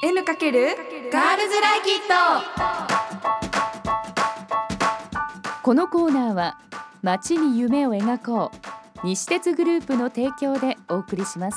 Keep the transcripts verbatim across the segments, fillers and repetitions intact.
N× ガールズライキット。 このコーナーは街に夢を描こう西鉄グループの提供でお送りします。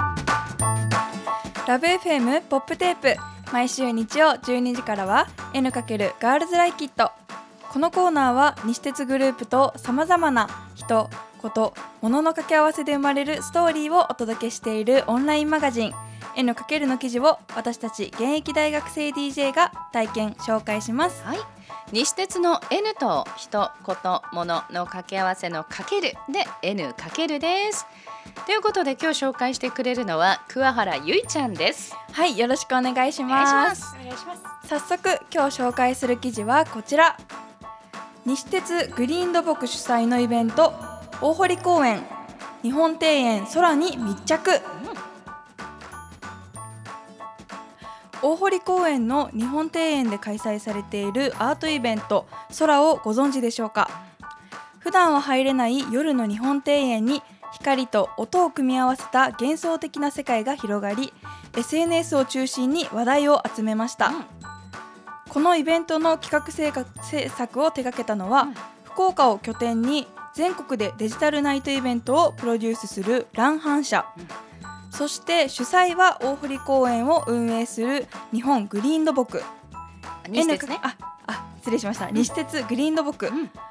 ラブ エフエム ポップテープ、毎週日曜じゅうにじからは N× ガールズライキット。このコーナーは西鉄グループとさまざまな人、こと、物の掛け合わせで生まれるストーリーをお届けしているオンラインマガジン N× の記事を私たち現役大学生 ディージェー が体験紹介します。 はい、西鉄の N と人、こと、物の掛け合わせのかけるで N× です。ということで今日紹介してくれるのは桑原ゆいちゃんです。 はい、よろしくお願いします。 お願いします。 早速今日紹介する記事はこちら。西鉄グリーン土木主催のイベント大堀公園日本庭園空に密着、うん、大堀公園の日本庭園で開催されているアートイベント空をご存知でしょうか。普段は入れない夜の日本庭園に光と音を組み合わせた幻想的な世界が広がり エスエヌエス を中心に話題を集めました、うん、このイベントの企画制作を手掛けたのは、うん、福岡を拠点に全国でデジタルナイトイベントをプロデュースするランハン社、うん、そして主催は大堀公園を運営する日本グリーン土木、 西鉄ね、 ああ失礼しました、うん、西鉄グリーン土木、うん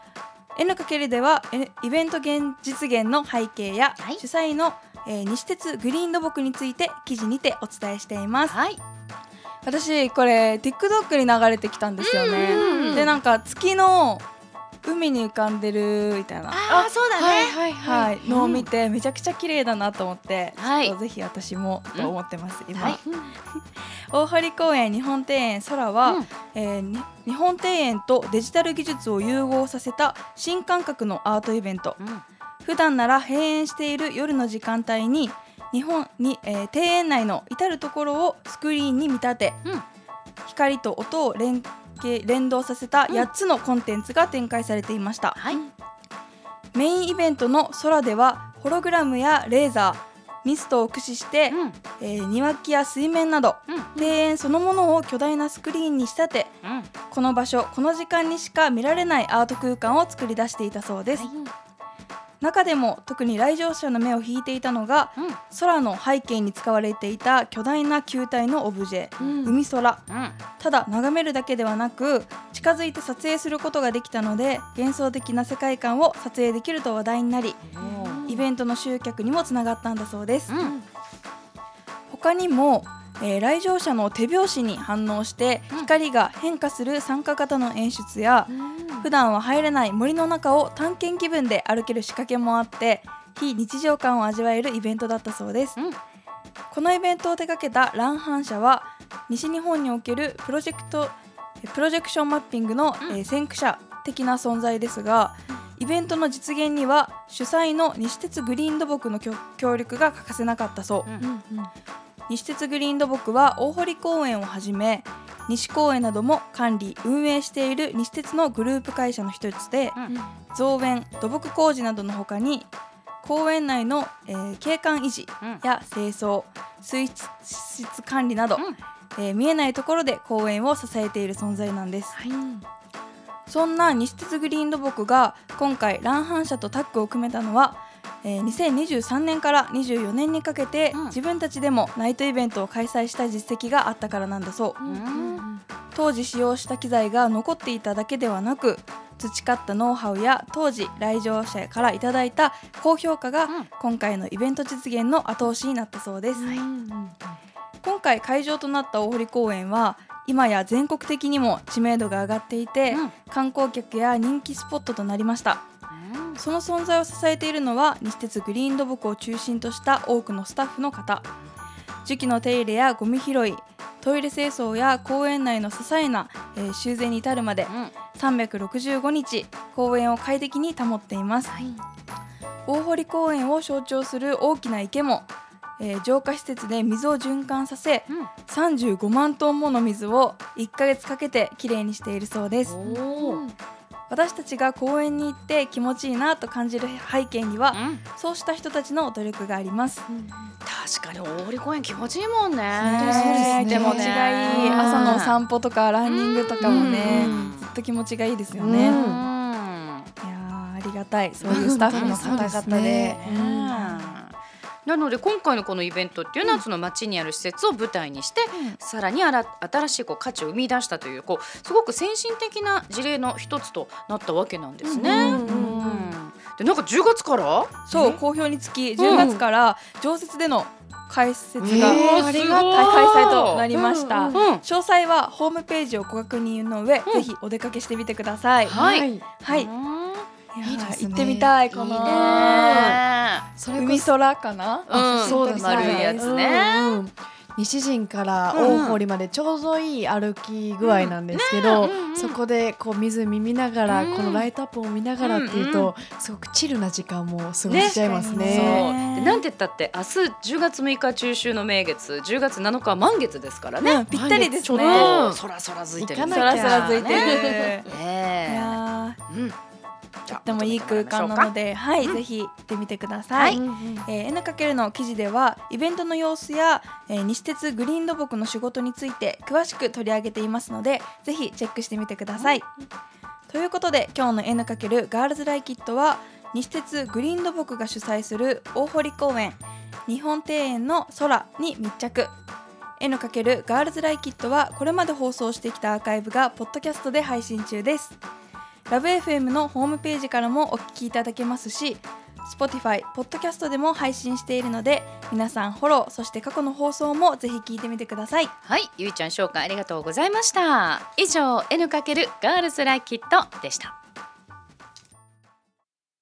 、N× ではイベント現実現の背景や、はい、主催の、えー、西鉄グリーン土木について記事にてお伝えしています、はい、私これ TikTok に流れてきたんですよね。でなんか月の海に浮かんでるみたいな、 ああそうだね、 はいはいはい、のを見てめちゃくちゃ綺麗だなと思って、 はい、 ちょっとぜひ私もと思ってます、うん、今、はい、大堀公園日本庭園空は、うんえー、日本庭園とデジタル技術を融合させた新感覚のアートイベント、うん、普段なら閉園している夜の時間帯に日本に、えー、庭園内の至るところをスクリーンに見立て、うん、光と音を連連動させたやっつのコンテンツが展開されていました、はい、メインイベントの空ではホログラムやレーザーミストを駆使して、うんえー、庭木や水面など、うん、庭園そのものを巨大なスクリーンに仕立て、うん、この場所この時間にしか見られないアート空間を作り出していたそうです、はい、中でも特に来場者の目を引いていたのが、うん、空の背景に使われていた巨大な球体のオブジェ、うん、海空、うん、ただ眺めるだけではなく近づいて撮影することができたので幻想的な世界観を撮影できると話題になり、うん、イベントの集客にもつながったんだそうです、うん、他にも、えー、来場者の手拍子に反応して光が変化する参加型の演出や、うん普段は入れない森の中を探検気分で歩ける仕掛けもあって非日常感を味わえるイベントだったそうです、うん、このイベントを手掛けたランハン社は西日本におけるプロジェクトプロジェクションマッピングの、うんえー、先駆者的な存在ですが、イベントの実現には主催の西鉄グリーン土木の協力が欠かせなかったそう、うんうん、西鉄グリーン土木は大堀公園をはじめ西公園なども管理運営している西鉄のグループ会社の一つで、うん、造園土木工事などの他に公園内の、えー、景観維持や清掃、うん、水質管理など、うんえー、見えないところで公園を支えている存在なんです、はい、そんな西鉄グリーン土木が今回ランハン社とタッグを組めたのはえー、にせんにじゅうさんねんからにじゅうよねんにかけて、うん、自分たちでもナイトイベントを開催した実績があったからなんだそう、うん、当時使用した機材が残っていただけではなく培ったノウハウや当時来場者からいただいた高評価が、うん、今回のイベント実現の後押しになったそうです、うん、今回会場となった大堀公園は今や全国的にも知名度が上がっていて、うん、観光客や人気スポットとなりました。その存在を支えているのは西鉄グリーン土木を中心とした多くのスタッフの方。樹木の手入れやゴミ拾い、トイレ清掃や公園内の些細な、えー、修繕に至るまで、うん、さんびゃくろくじゅうごにち公園を快適に保っています、はい、大堀公園を象徴する大きな池も、えー、浄化施設で水を循環させ、うん、さんじゅうごまんトンもの水をいっかげつかけてきれいにしているそうです。お私たちが公園に行って気持ちいいなと感じる背景には、うん、そうした人たちの努力があります、うん、 確かに大堀公園気持ちいいもんね。 ねいてもね気持ちがいい。朝のお散歩とかランニングとかもね、ずっと気持ちがいいですよね。いやーありがたい、そういうスタッフの方々で、 ねなので今回のこのイベントっていうのはその街にある施設を舞台にして、うん、さらにあら新しいこう価値を生み出したという、こうすごく先進的な事例の一つとなったわけなんですね。でなんかじゅうがつからそう好評につきじゅうがつから常設での開設が、 えー、 ありがたい開催となりました。うんうん、詳細はホームページをご確認の上、うん、ぜひお出かけしてみてください。 はい、 はい、いやいいですね、 行ってみたい。このいいね、 それ海空かな、 うん、そうですね、丸いやつね、 うんうん、西陣から大堀までちょうどいい歩き具合なんですけど、うんねうんうん、そこでこう湖見ながら、うん、このライトアップを見ながらっていうと、うんうん、すごくチルな時間も過ごしちゃいますね。 ね、そうでなんて言ったって明日じゅうがつむいか中秋の名月、じゅうがつなのかは満月ですからね、 うん、ぴったりですね。 空空づいてる、 空空づいてる、 ねね、いや、うん、とってもいい空間なので、はい、うん、ぜひ行ってみてください。はい、えー、エヌかける の記事ではイベントの様子や、えー、西鉄グリーン土木の仕事について詳しく取り上げていますので、ぜひチェックしてみてください。うん、ということで今日の エヌかける ガールズライキットは西鉄グリーン土木が主催する大堀公園日本庭園の空に密着。 エヌかける ガールズライキットはこれまで放送してきたアーカイブがポッドキャストで配信中です。ラブ エフエム のホームページからもお聞きいただけますし、 Spotify、ポッドキャストでも配信しているので、皆さんフォロー、そして過去の放送もぜひ聞いてみてください。 はい、ゆいちゃん紹介ありがとうございました。以上 エヌかける ガールズライキットでした。